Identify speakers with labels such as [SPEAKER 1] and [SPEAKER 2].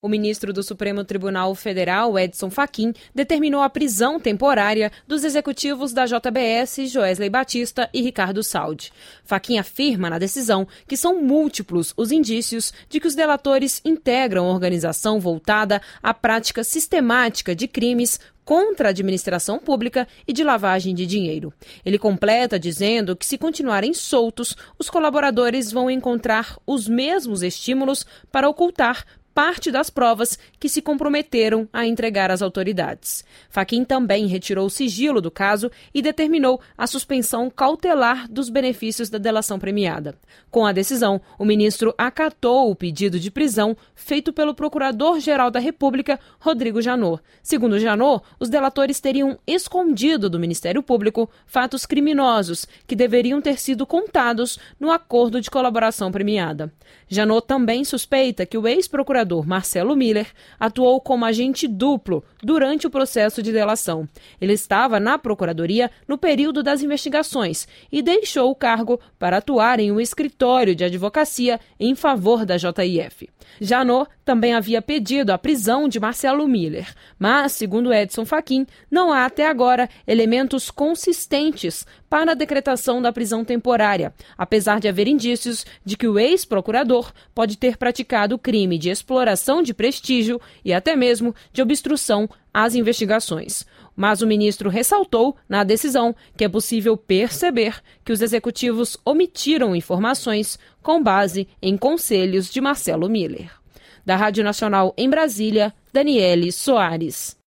[SPEAKER 1] O ministro do Supremo Tribunal Federal, Edson Fachin, determinou a prisão temporária dos executivos da JBS, Joesley Batista e Ricardo Saldi. Fachin afirma na decisão que são múltiplos os indícios de que os delatores integram organização voltada à prática sistemática de crimes contra a administração pública e de lavagem de dinheiro. Ele completa dizendo que, se continuarem soltos, os colaboradores vão encontrar os mesmos estímulos para ocultar parte das provas que se comprometeram a entregar às autoridades. Fachin também retirou o sigilo do caso e determinou a suspensão cautelar dos benefícios da delação premiada. Com a decisão, o ministro acatou o pedido de prisão feito pelo Procurador-Geral da República, Rodrigo Janot. Segundo Janot, os delatores teriam escondido do Ministério Público fatos criminosos que deveriam ter sido contados no acordo de colaboração premiada. Janot também suspeita que o ex-procurador Marcelo Miller atuou como agente duplo durante o processo de delação. Ele estava na Procuradoria no período das investigações e deixou o cargo para atuar em um escritório de advocacia em favor da JIF. Janot também havia pedido a prisão de Marcelo Miller, mas, segundo Edson Fachin, não há até agora elementos consistentes para a decretação da prisão temporária, apesar de haver indícios de que o ex-procurador pode ter praticado crime de exploração de prestígio e até mesmo de obstrução às investigações. Mas o ministro ressaltou na decisão que é possível perceber que os executivos omitiram informações com base em conselhos de Marcelo Miller. Da Rádio Nacional em Brasília, Daniele Soares.